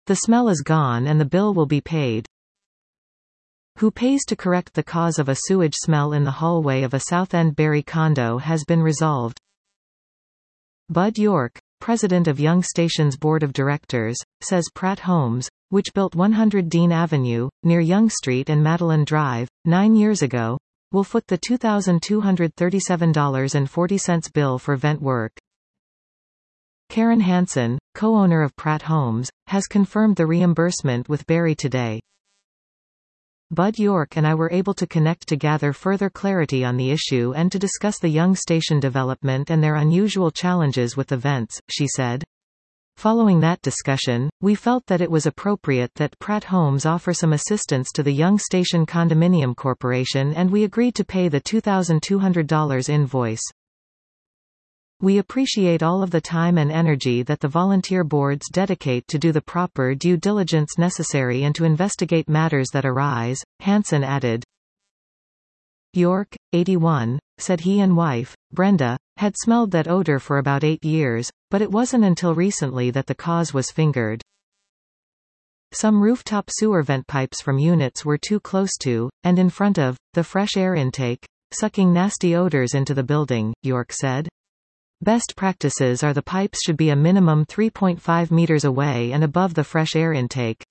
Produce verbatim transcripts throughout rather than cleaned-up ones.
The smell is gone and the bill will be paid. Who pays to correct the cause of a sewage smell in the hallway of a Southend Barry condo has been resolved. Bud York, president of Yonge Station's board of directors, says Pratt Homes, which built one hundred Dean Avenue, near Yonge Street and Madeline Drive, nine years ago, will foot the two thousand two hundred thirty-seven dollars and forty cents bill for vent work. Karen Hansen, co-owner of Pratt Homes, has confirmed the reimbursement with Barry today. Bud York and I were able to connect to gather further clarity on the issue and to discuss the Yonge Station development and their unusual challenges with the vents, she said. Following that discussion, we felt that it was appropriate that Pratt Homes offer some assistance to the Yonge Station Condominium Corporation, and we agreed to pay the two thousand two hundred dollars invoice. We appreciate all of the time and energy that the volunteer boards dedicate to do the proper due diligence necessary and to investigate matters that arise, Hansen added. York, eighty-one, said he and wife, Brenda, had smelled that odor for about eight years, but it wasn't until recently that the cause was fingered. Some rooftop sewer vent pipes from units were too close to, and in front of, the fresh air intake, sucking nasty odors into the building, York said. Best practices are the pipes should be a minimum three point five meters away and above the fresh air intake.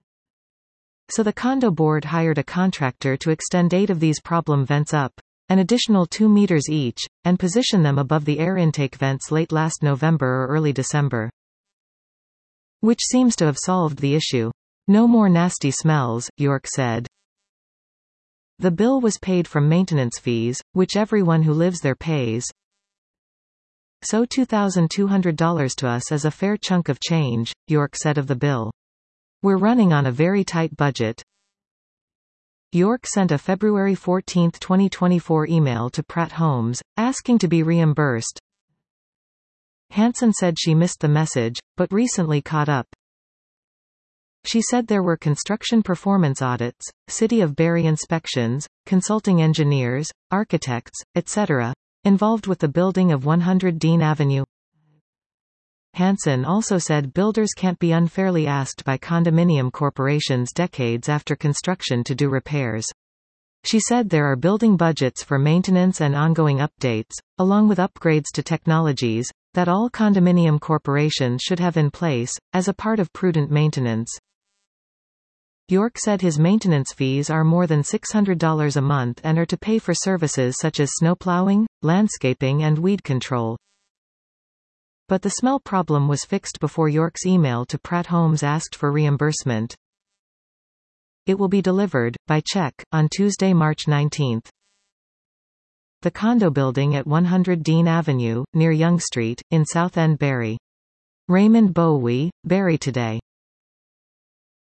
So the condo board hired a contractor to extend eight of these problem vents up, an additional two meters each, and position them above the air intake vents late last November or early December. Which seems to have solved the issue. No more nasty smells, York said. The bill was paid from maintenance fees, which everyone who lives there pays. So two thousand two hundred dollars to us is a fair chunk of change, York said of the bill. We're running on a very tight budget. York sent a February fourteenth twenty twenty-four email to Pratt Homes, asking to be reimbursed. Hansen said she missed the message, but recently caught up. She said there were construction performance audits, City of Barry inspections, consulting engineers, architects, et cetera, involved with the building of one hundred Dean Avenue. Hansen also said builders can't be unfairly asked by condominium corporations decades after construction to do repairs. She said there are building budgets for maintenance and ongoing updates, along with upgrades to technologies, that all condominium corporations should have in place, as a part of prudent maintenance. York said his maintenance fees are more than six hundred dollars a month and are to pay for services such as snowplowing, landscaping and weed control. But the smell problem was fixed before York's email to Pratt Homes asked for reimbursement. It will be delivered, by check, on Tuesday, March nineteenth. The condo building at one hundred Dean Avenue, near Yonge Street, in Southend Barry. Raymond Bowie, Barry Today.